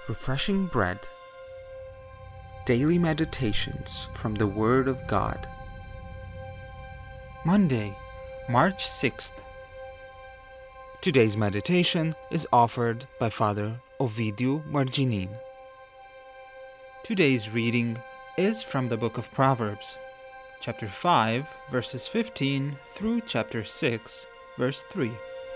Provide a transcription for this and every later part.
Refreshing Bread. Daily Meditations from the Word of God. Monday, March 6th. Today's meditation is offered by Father Ovidio Marginin. Today's reading is from the book of Proverbs, chapter 5, verses 15 through chapter 6, verse 3.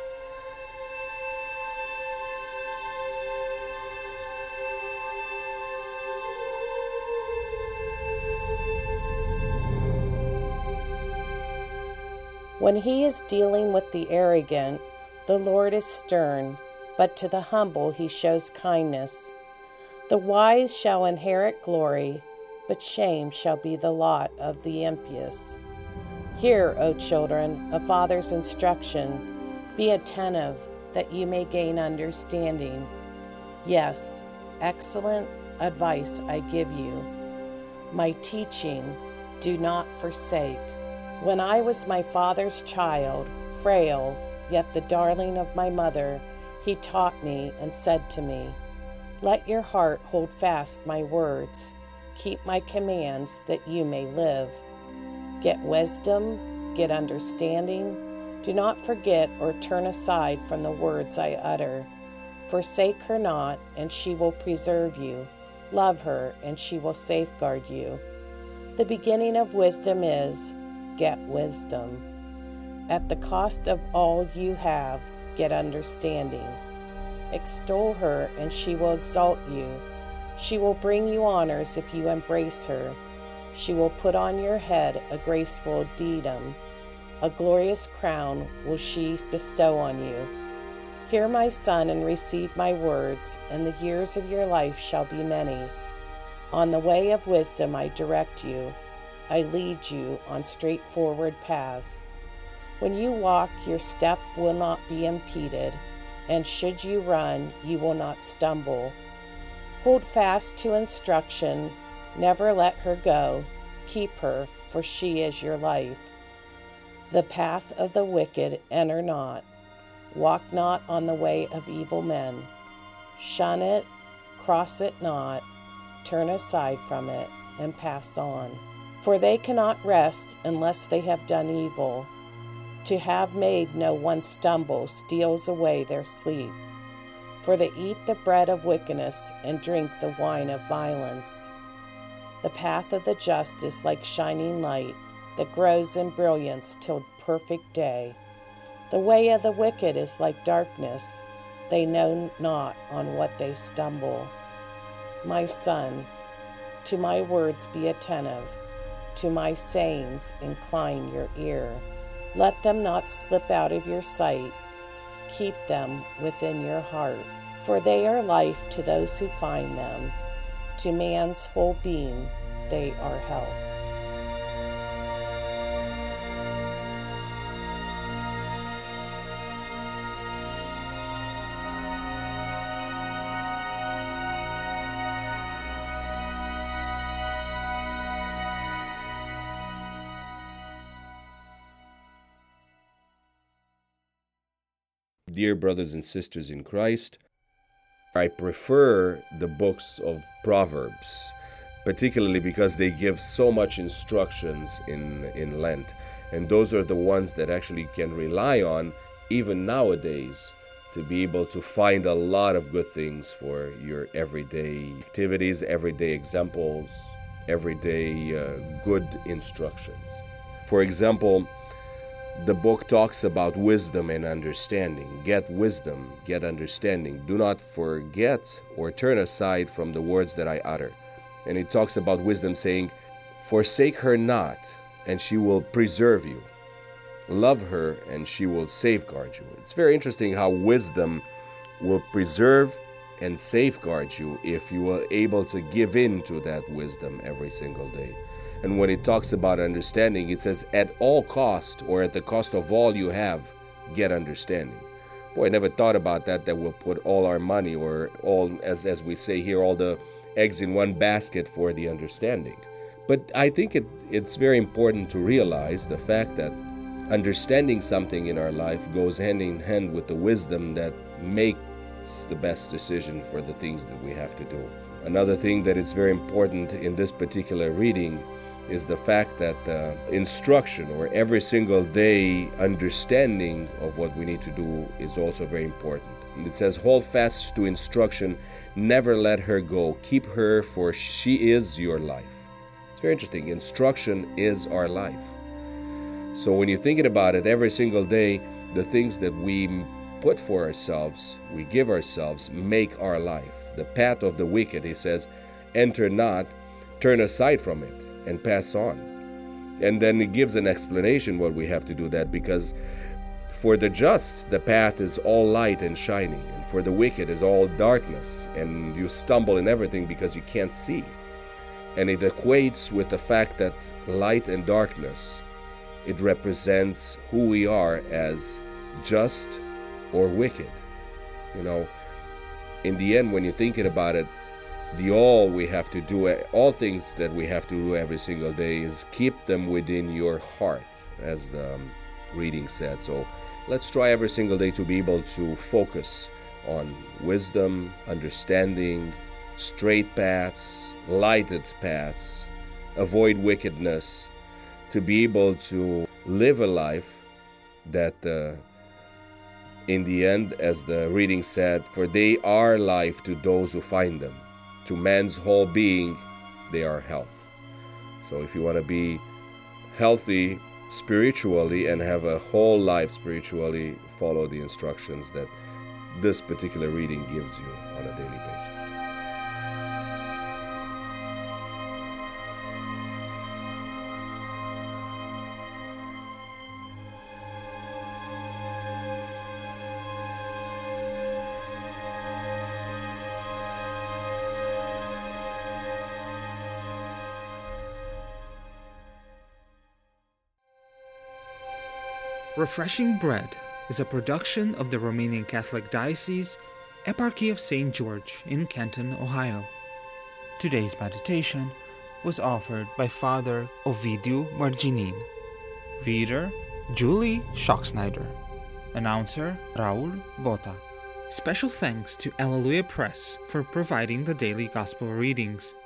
When he is dealing with the arrogant, the Lord is stern, but to the humble he shows kindness. The wise shall inherit glory, but shame shall be the lot of the impious. Hear, O children, a father's instruction. Be attentive, that you may gain understanding. Yes, excellent advice I give you. My teaching do not forsake. When I was my father's child, frail, yet the darling of my mother, he taught me and said to me, Let your heart hold fast my words. Keep my commands that you may live. Get wisdom, get understanding. Do not forget or turn aside from the words I utter. Forsake her not, and she will preserve you. Love her, and she will safeguard you. The beginning of wisdom is, get wisdom. At the cost of all you have, get understanding. Extol her, and she will exalt you. She will bring you honors if you embrace her. She will put on your head a graceful diadem. A glorious crown will she bestow on you. Hear, my son, and receive my words, and the years of your life shall be many. On the way of wisdom I direct you. I lead you on straightforward paths. When you walk, your step will not be impeded, and should you run, you will not stumble. Hold fast to instruction, never let her go. Keep her, for she is your life. The path of the wicked enter not. Walk not on the way of evil men. Shun it, cross it not, turn aside from it, and pass on. For they cannot rest unless they have done evil. To have made no one stumble steals away their sleep. For they eat the bread of wickedness and drink the wine of violence. The path of the just is like shining light that grows in brilliance till perfect day. The way of the wicked is like darkness. They know not on what they stumble. My son, to my words be attentive. To my sayings incline your ear. Let them not slip out of your sight. Keep them within your heart, for they are life to those who find them. To man's whole being they are health. Dear brothers and sisters in Christ, I prefer the books of Proverbs, particularly because they give so much instructions in Lent. And those are the ones that actually can rely on, even nowadays, to be able to find a lot of good things for your everyday activities, everyday examples, everyday good instructions. For example, the book talks about wisdom and understanding. Get wisdom, get understanding. Do not forget or turn aside from the words that I utter. And it talks about wisdom saying, Forsake her not, and she will preserve you. Love her, and she will safeguard you. It's very interesting how wisdom will preserve and safeguard you if you are able to give in to that wisdom every single day. And when it talks about understanding, it says, at all cost, or at the cost of all you have, get understanding. Boy, I never thought about that we'll put all our money, or all, as we say here, all the eggs in one basket for the understanding. But I think it's very important to realize the fact that understanding something in our life goes hand in hand with the wisdom that make what's the best decision for the things that we have to do. Another thing that is very important in this particular reading is the fact that instruction, or every single day understanding of what we need to do, is also very important. And it says, hold fast to instruction, never let her go, keep her, for she is your life. It's very interesting. Instruction is our life. So when you're thinking about it, every single day, the things that we put for ourselves, we give ourselves, make our life. The path of the wicked, he says, enter not, turn aside from it, and pass on. And then he gives an explanation what we have to do that, because for the just, the path is all light and shining, and for the wicked is all darkness, and you stumble in everything because you can't see. And it equates with the fact that light and darkness, it represents who we are as just or wicked. You know, in the end, when you're thinking about it, all we have to do, all things that we have to do every single day is keep them within your heart, as the reading said. So let's try every single day to be able to focus on wisdom, understanding, straight paths, lighted paths, avoid wickedness, to be able to live a life that in the end, as the reading said, for they are life to those who find them. To man's whole being, they are health. So if you want to be healthy spiritually and have a whole life spiritually, follow the instructions that this particular reading gives you on a daily basis. Refreshing Bread is a production of the Romanian Catholic Diocese, Eparchy of St. George in Canton, Ohio. Today's meditation was offered by Father Ovidiu Marginin. Reader, Julie Schocksnyder. Announcer, Raul Bota. Special thanks to Alleluia Press for providing the daily Gospel readings.